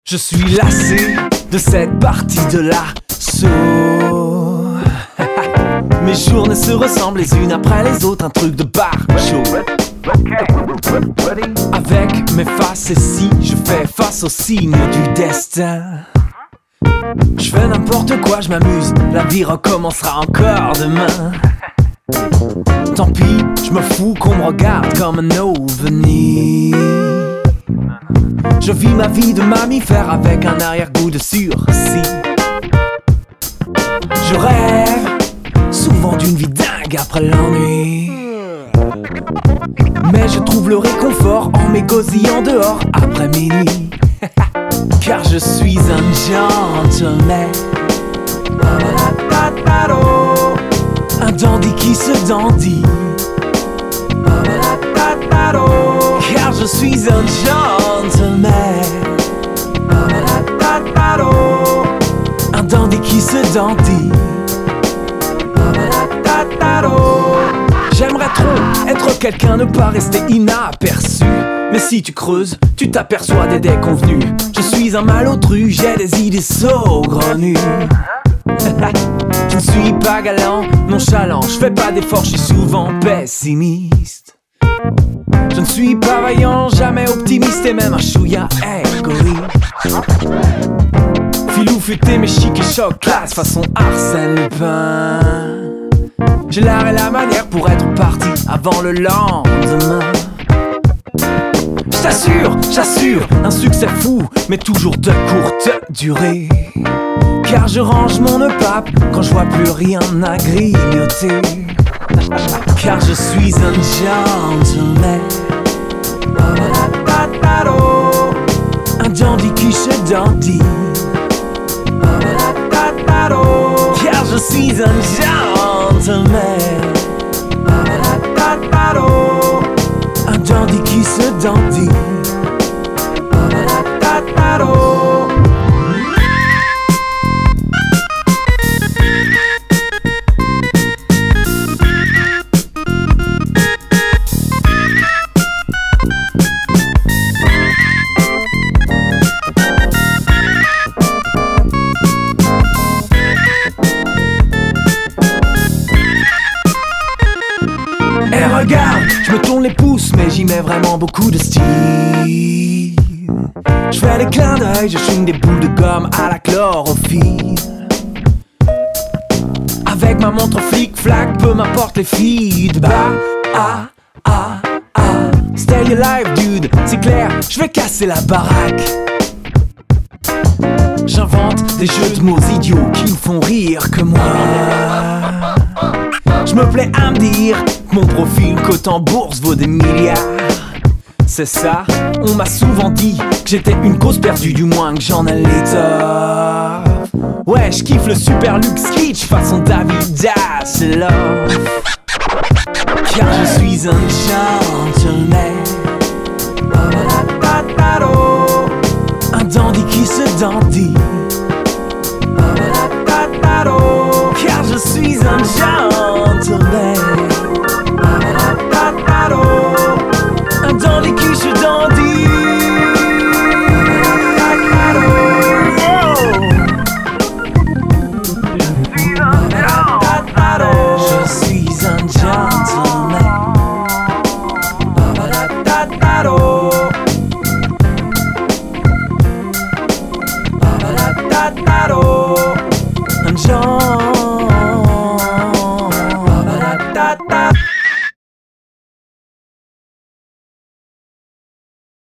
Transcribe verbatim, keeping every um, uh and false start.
Je suis lassé de cette partie de l'assaut. Mes journées se ressemblent les unes après les autres, un truc de bar chaud. Avec mes faces et si je fais face aux signes du destin. Je fais n'importe quoi, je m'amuse, la vie recommencera encore demain. Tant pis, je me fous qu'on me regarde comme un ovni. Je vis ma vie de mammifère avec un arrière-goût de sursis. Je rêve souvent d'une vie dingue après l'ennui. Mais je trouve le réconfort en m'égosillant dehors après minuit. Car je suis un gentleman, un dandy qui se dandie. Car je suis un gentleman, un dandy qui se dandie. J'aimerais trop être quelqu'un, ne pas rester inaperçu. Mais si tu creuses, tu t'aperçois des déconvenus. Je suis un malotru, j'ai des idées saugrenues. Je ne suis pas galant, nonchalant, je fais pas d'efforts, je suis souvent pessimiste. Je ne suis pas vaillant, jamais optimiste et même un chouïa égoïste. Filou futé mais chic et choc, classe façon Arsène Lupin. J'ai l'art et la manière pour être parti avant le lendemain. J't'assure, j'assure, un succès fou, mais toujours de courte durée. Car je range mon pape quand je vois plus rien à grignoter. Car je suis un gentleman, un dandy qui se dandie. Car je suis un gentleman, un dandy qui se dandie. Et regarde, je me tourne les pouces, mais j'y mets vraiment beaucoup de style. Je fais des clins d'œil, je chine des boules de gomme à la chlorophylle. Avec ma montre flic-flac, peu m'importe les feedbacks. Ah, ah, ah, stay alive dude, c'est clair, je vais casser la baraque. J'invente des jeux de mots idiots qui me font rire que moi. Je me plais à me dire que mon profil cote en bourse vaut des milliards. C'est ça, on m'a souvent dit que j'étais une cause perdue, du moins que j'en ai l'étoffe. Ouais, je kiffe le super luxe kitsch façon David Hasselhoff. Car je suis un gentleman, un dandy qui se dandie. Car je suis un gentleman, un dandy qui se dandie. Je suis un gentleman, un gentleman.